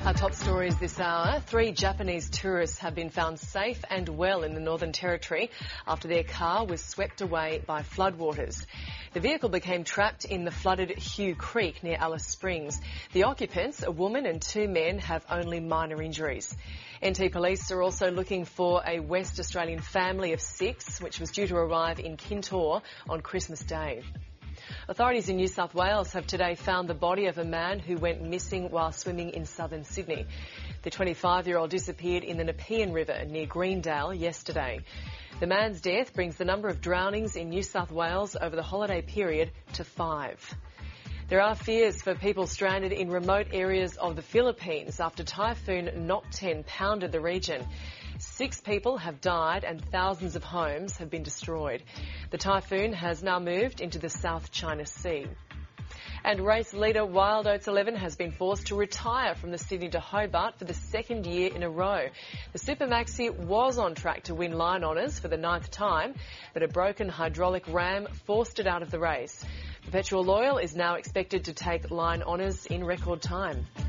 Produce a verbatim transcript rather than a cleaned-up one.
Our top stories this hour. Three Japanese tourists have been found safe and well in the Northern Territory after their car was swept away by floodwaters. The vehicle became trapped in the flooded Hugh Creek near Alice Springs. The occupants, a woman and two men, have only minor injuries. N T Police are also looking for a West Australian family of six, which was due to arrive in Kintore on Christmas Day. Authorities in New South Wales have today found the body of a man who went missing while swimming in southern Sydney. The twenty-five-year-old disappeared in the Nepean River near Greendale yesterday. The man's death brings the number of drownings in New South Wales over the holiday period to five. There are fears for people stranded in remote areas of the Philippines after Typhoon Nokten pounded the region. Six people have died and thousands of homes have been destroyed. The typhoon has now moved into the South China Sea. And race leader Wild Oats eleven has been forced to retire from the Sydney to Hobart for the second year in a row. The Super Maxi was on track to win line honours for the ninth time, but a broken hydraulic ram forced it out of the race. Perpetual Loyal is now expected to take line honours in record time.